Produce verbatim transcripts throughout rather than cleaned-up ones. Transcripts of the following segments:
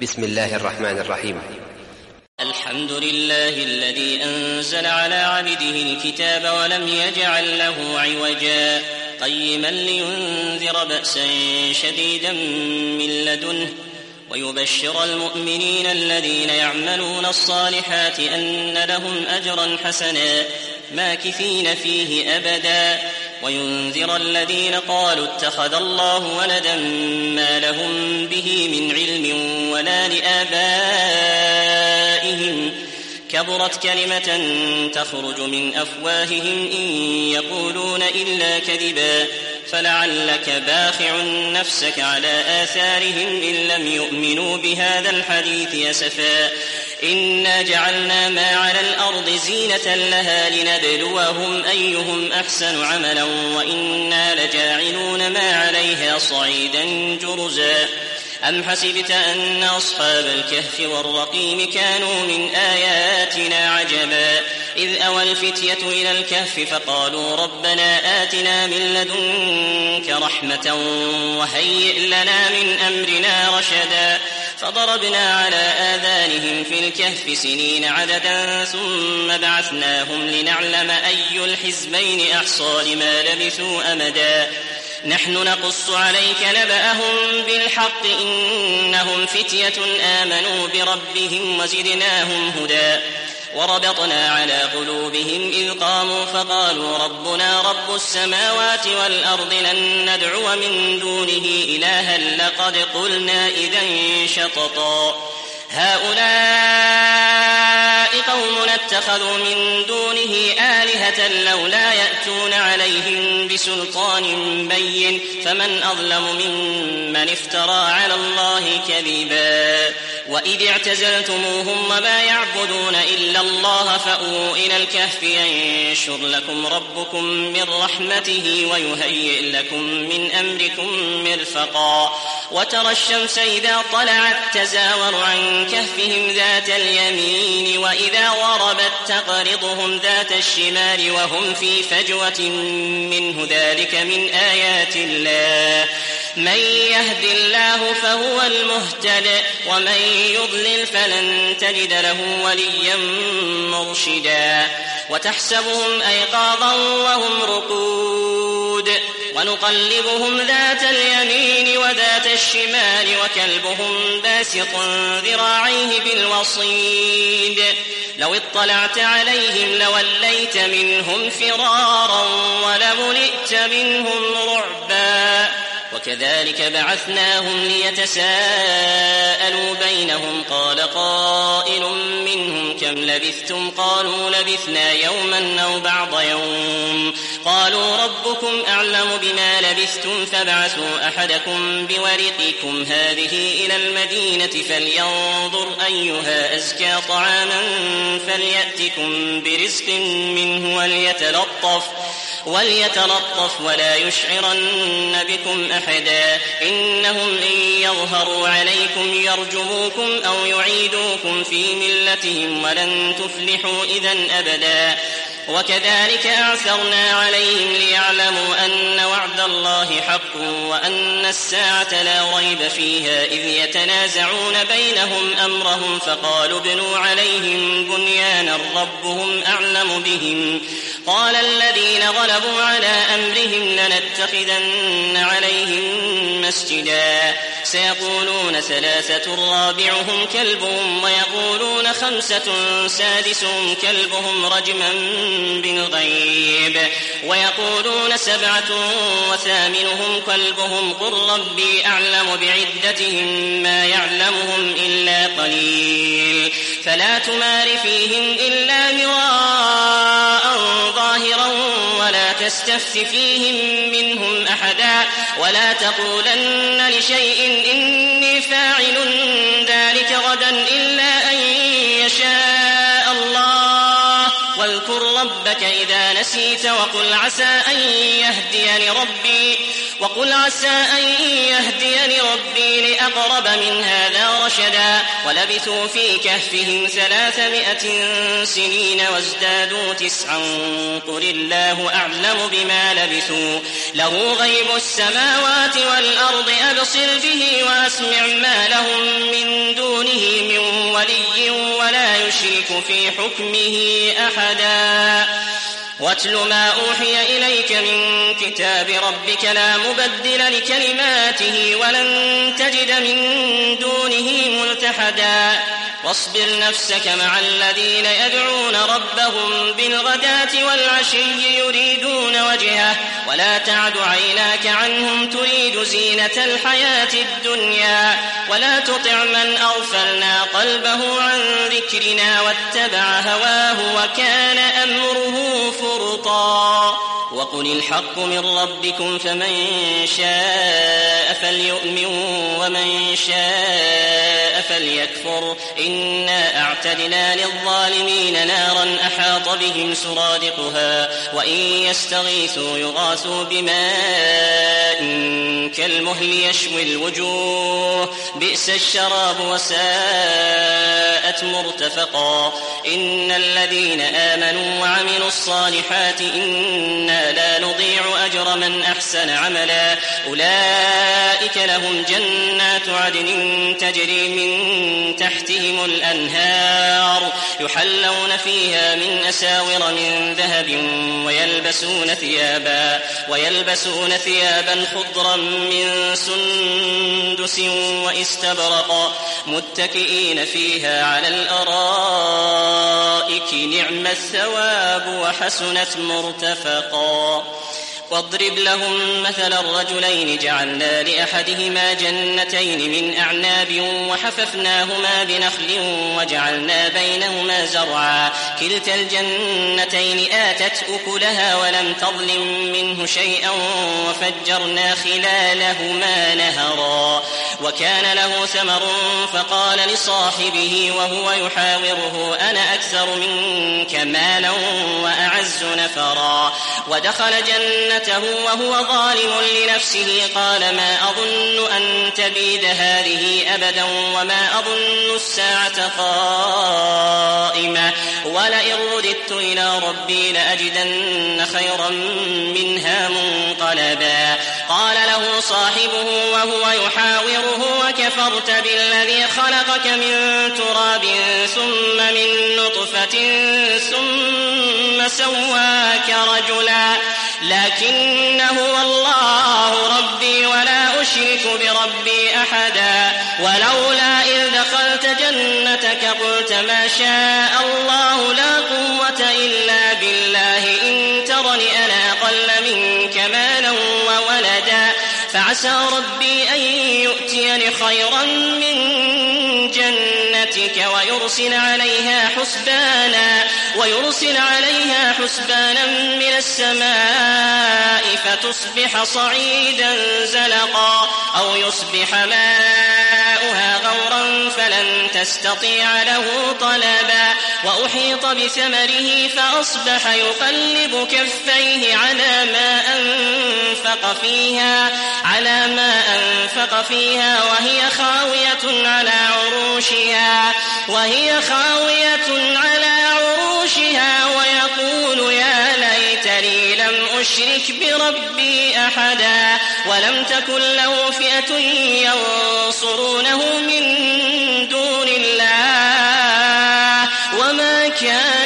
بسم الله الرحمن الرحيم. الحمد لله الذي أنزل على عبده الكتاب ولم يجعل له عوجا قيما لينذر بأسا شديدا من لدنه ويبشر المؤمنين الذين يعملون الصالحات أن لهم أجرا حسنا ماكثين فيه أبدا وينذر الذين قالوا اتخذ الله ولدا ما لهم به من علم ولا لآبائهم كبرت كلمة تخرج من أفواههم إن يقولون إلا كذبا فلعلك باخع نفسك على آثارهم إن لم يؤمنوا بهذا الحديث أسفا إنا جعلنا ما على الأرض زينة لها لنبلوهم أيهم أحسن عملا وإنا لجاعلون ما عليها صعيدا جرزا أم حسبت أن أصحاب الكهف والرقيم كانوا من آياتنا عجبا إذ أوى الفتية إلى الكهف فقالوا ربنا آتنا من لدنك رحمة وهيئ لنا من أمرنا رشدا فضربنا على آذانهم في الكهف سنين عددا ثم بعثناهم لنعلم أي الحزبين أحصى لما لبثوا أمدا نحن نقص عليك نبأهم بالحق إنهم فتية آمنوا بربهم وزدناهم هدى وربطنا على قلوبهم إذ قاموا فقالوا ربنا رب السماوات والأرض لن ندعو من دونه إلها لقد قلنا إذا شططا هؤلاء قوم اتخذوا من دونه آلهة لولا يأتون عليهم بسلطان بين فمن أظلم ممن افترى على الله كذبا وإذ اعتزلتموهم وما يعبدون إلا الله فأووا إلى الكهف ينشر لكم ربكم من رحمته ويهيئ لكم من أمركم مرفقا وترى الشمس إذا طلعت تزاور عن كهفهم ذات اليمين وإذا غربت تقرضهم ذات الشمال وهم في فجوة منه ذلك من آيات الله من يهد الله فهو المهتد ومن يضلل فلن تجد له وليا مرشدا وتحسبهم أيقاظا وهم رقود ونقلبهم ذات اليمين وذات الشمال وكلبهم باسط ذراعيه بالوصيد لو اطلعت عليهم لوليت منهم فرارا ولملئت منهم رعبا وكذلك بعثناهم ليتساءلوا بينهم قال قائل منهم كم لبثتم قالوا لبثنا يوما أو بعض يوم قالوا ربكم أعلم بما لبثتم فابعثوا أحدكم بورقكم هذه إلى المدينة فلينظر أيها أزكى طعاما فليأتكم برزق منه وليتلطف وليتلطف ولا يشعرن بكم أحدا إنهم إن يظهروا عليكم يرجموكم أو يعيدوكم في ملتهم ولن تفلحوا إذن أبدا وكذلك أعثرنا عليهم ليعلموا أن وعد الله حق وأن الساعة لا ريب فيها إذ يتنازعون بينهم أمرهم فقالوا ابنوا عليهم بنيانا ربهم أعلم بهم قال الذين غلبوا على أمرهم لنتخذن عليهم مسجدا سيقولون ثلاثة رابعهم كلبهم ويقولون خمسة سادسهم كلبهم رجما بالغيب ويقولون سبعة وثامنهم كلبهم قل ربي أعلم بعدتهم ما يعلمهم إلا قليل فلا تمار فيهم إلا مراء ظاهرا ولا تستفت فيهم منهم أحدا ولا تقولن لشيء إني فاعل ذلك غدا إلا أن يشاء الله واذكر ربك إذا نسيت وقل عسى أن يهديني ربي وقل عسى أن يهديني ربي لأقرب من هذا رشدا ولبثوا في كهفهم ثلاثمائة سنين وازدادوا تسعا قل الله أعلم بما لبثوا له غيب السماوات والأرض أبصر به وأسمع ما لهم من دون نشرك في حكمه أحدا واتل ما أوحي إليك من كتاب ربك لا مبدل لكلماته ولن تجد من دونه ملتحدا واصبر نفسك مع الذين يدعون ربهم بالغداة والعشي يريدون وجهه ولا تعد عيناك عنهم تريد زينة الحياة الدنيا ولا تطع من أغفلنا قلبه عن ذكرنا واتبع هواه وكان أمره فرطا وقل الحق من ربكم فمن شاء فليؤمن ومن شاء فليكفر إنا أعتدنا للظالمين نارا أحاط بهم سرادقها وإن يستغيثوا يغاثوا بماء كالمهل يشوي الوجوه بئس الشراب وساءت مرتفقا إن الذين آمنوا وعملوا الصالحات إنا لا نضيع أجر من أحسن عملا أولئك لهم جنات عدن تجري من تحتهم الأنهار يحلون فيها من أساور من ذهب ويلبسون ثيابا ويلبسون ثيابا خضرا من سندس واستبرق متكئين فيها على الأرائك نعم الثواب وحسنت مرتفقا واضرب لهم مثل الرجلين جعلنا لأحدهما جنتين من أعناب وحففناهما بنخل وجعلنا بينهما زرعا كلتا الجنتين آتت أكلها ولم تظلم منه شيئا وفجرنا خلالهما نهرا وكان له ثمر فقال لصاحبه وهو يحاوره أنا أكثر منك مالا وأعز نفرا ودخل جنته وهو ظالم لنفسه قال ما أظن أن تبيد هذه أبدا وما أظن الساعة قائمة ولئن رددت إلى ربي لأجدن خيرا منها منقلبا قال له صاحبه وهو يحاوره وكفرت بالذي خلقك من تراب ثم من نطفة ثم سواك رجلا لكن هو الله ربي ولا أشرك بربي أحدا ولولا إذ دخلت جنتك قلت ما شاء الله لا قوة إلا بالله إن ترني أنا أقل منك مالا وولدا فعسى ربي أن يؤتيني خيرا من جنتك ويرسل عليها حسبانا ويرسل عليها حسبانا من السماء فتصبح صعيدا زلقا أو يصبح ماؤها غورا فلن تستطيع له طلبا وأحيط بثمره فأصبح يقلب كفيه على ما أنفق فيها على ما أنفق فيها وهي خاوية على عروشها وهي خاوية على عروشها ويقول يا ليتني لم أشرك بربي أحدا ولم تكن له فئة ينصرونه من دون الله وما كان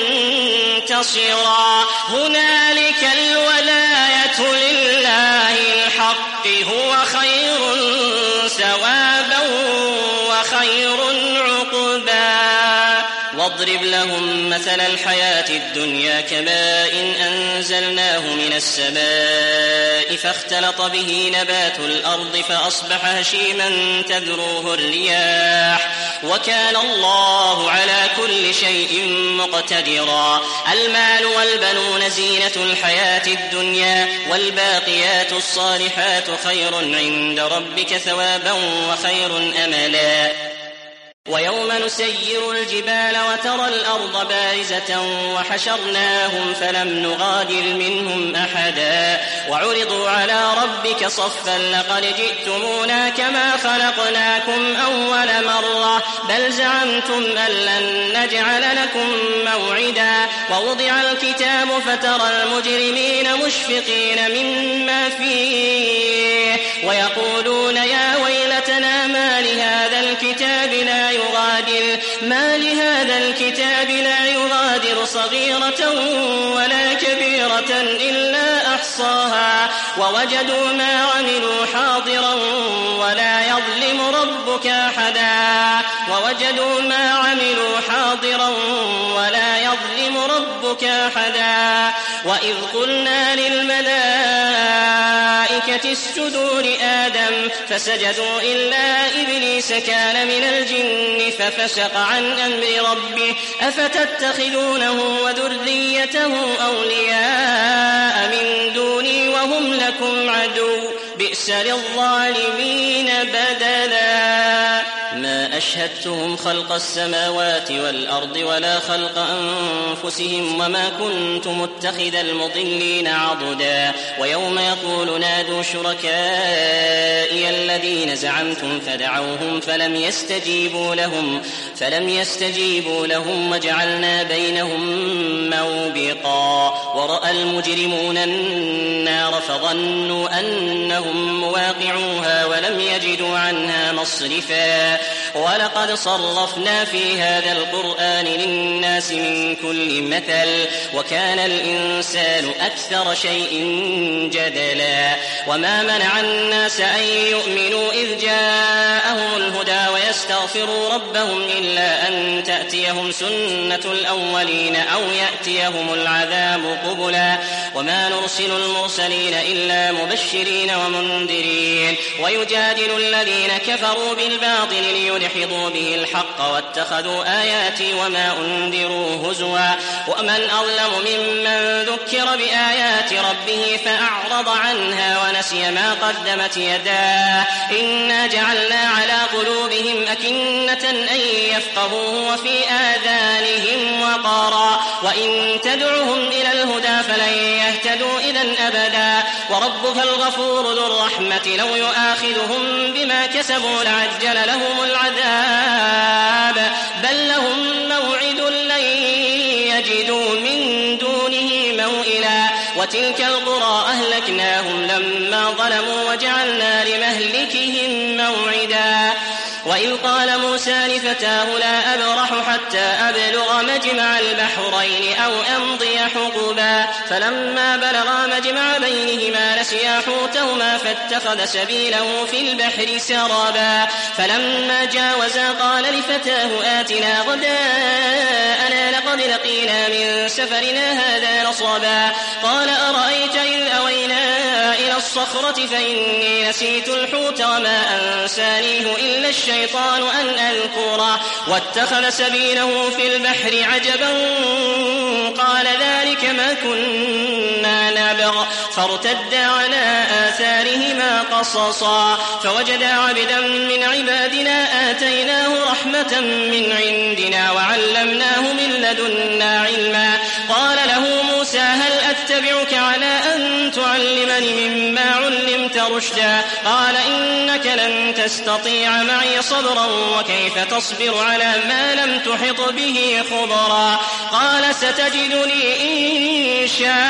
منتصرا هنالك الولاية لله الحق هو خير ثوابا وخير عقبا واضرب لهم مثل الحياة الدنيا كماء أنزلناه من السماء فاختلط به نبات الأرض فأصبح هشيما تذروه الرياح وكان الله على كل شيء مقتدرا المال والبنون زينة الحياة الدنيا والباقيات الصالحات خير عند ربك ثوابا وخير أملا ويوم نسير الجبال وترى الأرض بارزة وحشرناهم فلم نغادر منهم أحدا وعرضوا على ربك صفا لقد جئتمونا كما خلقناكم أول مرة بل زعمتم أن لن نجعل لكم موعدا ووضع الكتاب فترى المجرمين مشفقين مما فيه ويقولون يا ويلتنا ما لهذا الكتاب لا يغادر ما لهذا الكتاب لا يغادر صغيرة ولا كبيرة إلا أحصاها ووجدوا ما عملوا حاضرا ولا يظلم ربك أحدا ووجدوا ما عملوا حاضرا ولا يظلم ربك أحدا وإذ قلنا للملائكة اسجدوا لآدم فسجدوا إلا إبليس كان من الجن ففسق عن أمر ربه أفتتخذونه وذريته أولياء من دوني وهم لكم عدو بئس للظالمين بدلا ما أشهدتهم خلق السماوات والأرض ولا خلق أنفسهم وما كنت متخذ المضلين عضدا ويوم يقول نادوا شركائي الذين زعمتم فدعوهم فلم يستجيبوا لهم فلم يستجيبوا لهم وجعلنا بينهم موبقا ورأى المجرمون النار فظنوا أنهم مواقعوها ولم يجدوا عنها مصرفا ولقد صرفنا في هذا القرآن للناس من كل مثل وكان الإنسان أكثر شيء جدلا وما منع الناس أن يؤمنوا إذ جاءهم الهدى ويستغفروا ربهم إلا أن تأتيهم سنة الأولين أو يأتيهم العذاب قبلا وما نرسل المرسلين إلا مبشرين ومنذرين ويجادل الذين كفروا بالباطل ليدحضوا به الحق واتخذوا آياتي وما أنذروا هزوا ومن أظلم ممن ذكر بآيات ربه فأعرض عنها ونسي ما قدمت يداه إنا جعلنا على قلوبهم أكنة أن يفقهوه وفي آذانهم وقرا وإن تدعهم إلى الهدى فلن يهتدوا إذن أبدا وربك الغفور ذو الرحمة لو يؤاخذهم بما كسبوا لعجل لهم العذاب بل لهم موعد لن يجدوا من دونه موئلا وتلك القرى أهلكناهم لما ظلموا وجعلنا لمهلكهم موعدا وإذ قال موسى لفتاه لا أبرح حتى أبلغ مجمع البحرين أو أمضي حقبا فلما بلغا مجمع بينهما نسيا حوتهما فاتخذ سبيله في البحر سرابا فلما جاوزا قال لفتاه آتنا غداءنا لقد لقينا من سفرنا هذا نصبا قال أرأيت إذ أوينا إلى الصخرة فإني نسيت الحوت وما أنسانيه إلا الشيطان أن أذكره واتخذ سبيله في البحر عجبا قال ذلك ما كنا نبغ فارتدا على آثارهما قصصا فوجدا عبدا من عبادنا آتيناه رحمة من عندنا وعلمناه من لدنا علما قال له موسى هل أتبعك على أن تعلمني مما علمت رشدا قال إنك لن تستطيع معي صبرا وكيف تصبر على ما لم تحط به خبرا قال ستجدني إن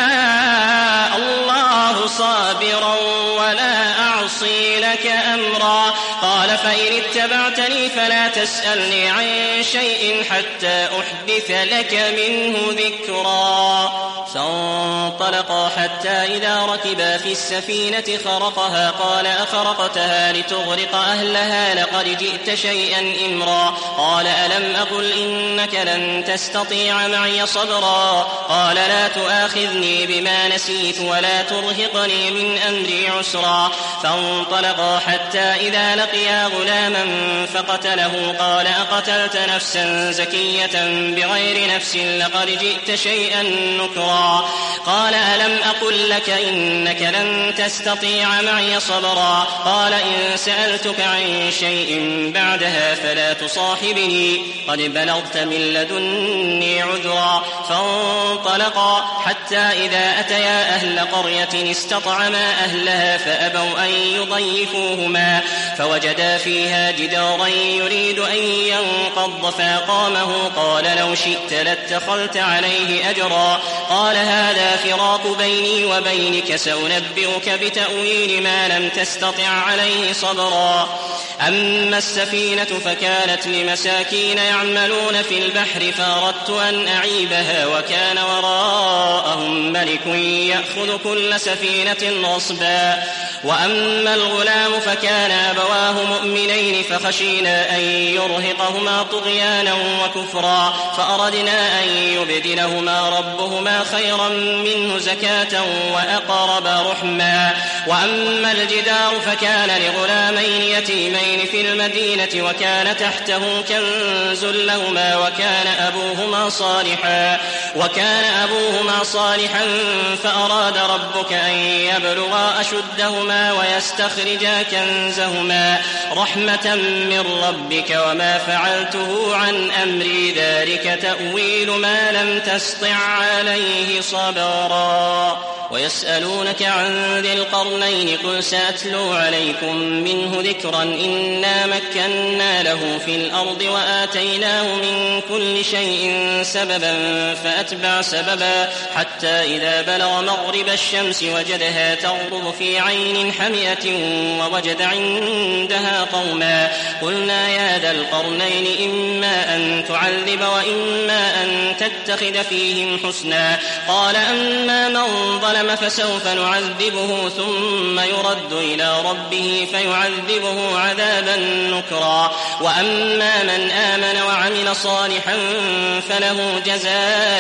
شاء الله صابرا ولا أعصي لك أمرا قال فإن اتبعتني فلا تسألني عن شيء حتى أحدث لك منه ذكرا فانطلقا حتى إذا ركبا في السفينة خرقها قال أخرقتها لتغرق أهلها لقد جئت شيئا إمرا قال ألم أقل إنك لن تستطيع معي صبرا قال لا تؤاخذني بما نسيت ولا ترهقني من أمري عسرا فانطلقا حتى إذا لقيا غلاما فقتله قال أقتلت نفسا زكية بغير نفس لقد جئت شيئا نكرا قال ألم أقل لك إنك لن تستطيع معي صبرا قال إن سألتك عن شيء بعدها فلا تصاحبني قد بلغت من لدني عذرا فانطلقا حتى إذا أتيا أهل قرية استطعما أهلها فأبوا أن يضيفوهما فوجدا فيها جدارا يريد أن ينقض فأقامه قال لو شئت لاتخذت عليه أجرا قال هذا فراق بيني وبينك سأنبئك بتأويل ما لم تستطع عليه صبرا أما السفينة فكانت لمساكين يعملون في البحر فأردت أن أعيبها وكان وراءهم ملك يأخذ كل سفينة غصبا. وأما الغلام فكان أبواه مؤمنين فخشينا أن يرهقهما طغيانا وكفرا فأردنا أن يبدلهما ربهما خيرا منه زكاة وأقرب رحما. وأما الجدار فكان لغلامين يتيمين في المدينة وكان تحته كنز لهما وكان أبوهما صالحا وكان أبوهما صالحا فأراد ربك أن يبلغا أشدهما ويستخرجا كنزهما رحمة من ربك وما فعلته عن أمري ذلك تأويل ما لم تسطع عليه صبرا. ويسألونك عن ذي القرنين قل سأتلو عليكم منه ذكرا إنا مكنا له في الأرض وآتيناه من كل شيء سببا فأتبع سببا حتى إذا بلغ مغرب الشمس وجدها تغرب في عين حمئة ووجد عندها قوما قلنا يا ذا القرنين إما أن تعذب وإما أن تتخذ فيهم حسنا قال أما من ظلم فسوف نعذبه ثم يرد إلى ربه فيعذبه عذابا نكرا وأما من آمن وعمل صالحا فله جزاء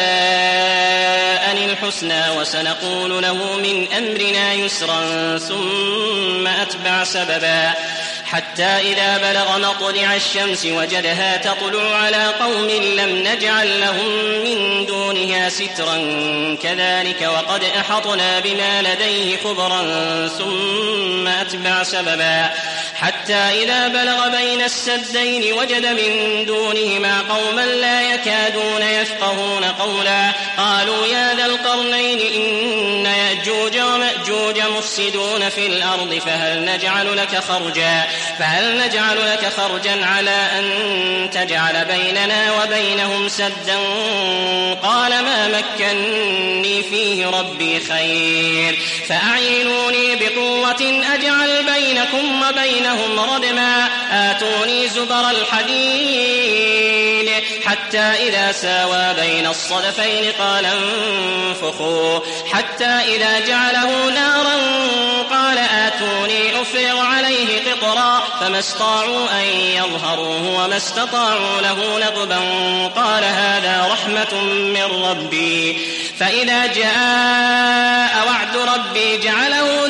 الحسنى وسنقول له من أمرنا يسرا ثم أتبع سببا حتى إذا بلغ مطلع الشمس وجدها تطلع على قوم لم نجعل لهم من دونها سترا كذلك وقد أحطنا بما لديه خبرا ثم أتبع سببا حتى إذا بلغ بين السدين وجد من دونهما قوما لا يكادون يفقهون قولا قالوا يا ذا القرنين إن يأجوج ومأجوج مفسدون في الأرض فهل نجعل لك خرجا فهل نجعل لك خرجا على أن تجعل بيننا وبينهم سدا قال ما مكني فيه ربي خير فأعينوني بقوة أجعل بينكم وبينهم ردما آتوني زبر الحديد حتى إذا ساوى بين الصدفين قال انفخوا حتى إذا جعله نارا قال آتوني أفرغ عليه قطرا فما استطاعوا أن يظهروه وما استطاعوا له نقبا قال هذا رحمة من ربي فإذا جاء وعد ربي جعله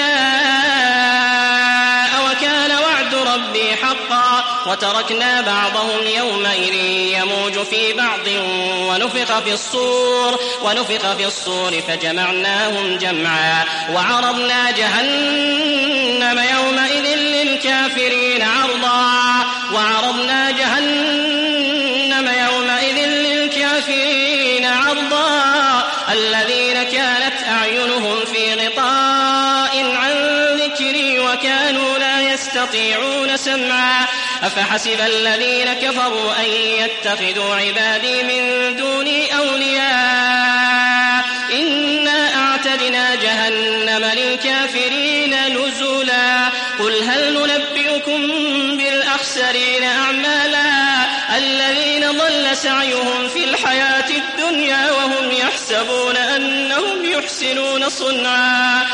دكاء وكان وعد ربي حقا وتركنا بعضهم يومئذ يموج في بعض ونفخ في الصور ونفخ في الصور فجمعناهم جمعا وعرضنا جهنم يومئذ للكافرين عرضا وعرضنا جهنم يومئذ للكافرين عرضا الذين كانت أعينهم في غطاء عن ذكري وكانوا لا يستطيعون سمعا أفحسب الذين كفروا أن يتخذوا عبادي من دوني أولياء إنا أعتدنا جهنم للكافرين نزلا قل هل ننبئكم بالأخسرين أعمالا الذين ضل سعيهم في الحياة الدنيا وهم يحسبون أنهم يحسنون صنعا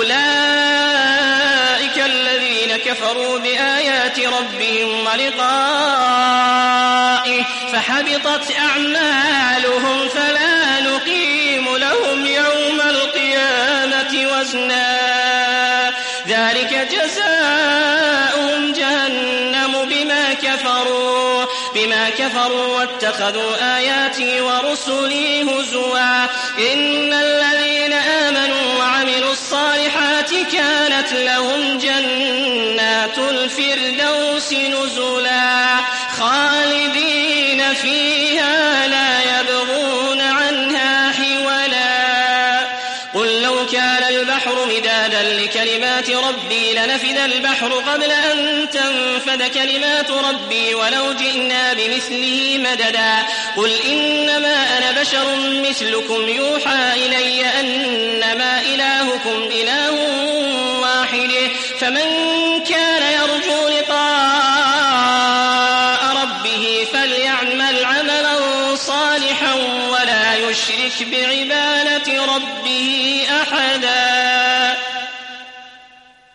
أولئك الذين كفروا بآيات ربهم ولقائه فحبطت أعمالهم فلا نقيم لهم يوم القيامة وزنا ذلك جزاؤهم جهنم بما كفروا بما كفروا واتخذوا آياتي ورسلي هزوا إن الذين آمنوا وعملوا الصالحات كانت لهم جنات الفردوس نزلا خالدين فيها لا يبغون عنها حولا قل لو كان البحر مدادا لكلمات ربي لنفد البحر قبل أن تنفد كلمات ربي ولو جئنا بمثله مددا قل إنما أنا بشر مثلكم يوحى إلي أنما إلهكم إله واحد فمن كان يرجو لقاء يشرك بعبادة ربه أحدا.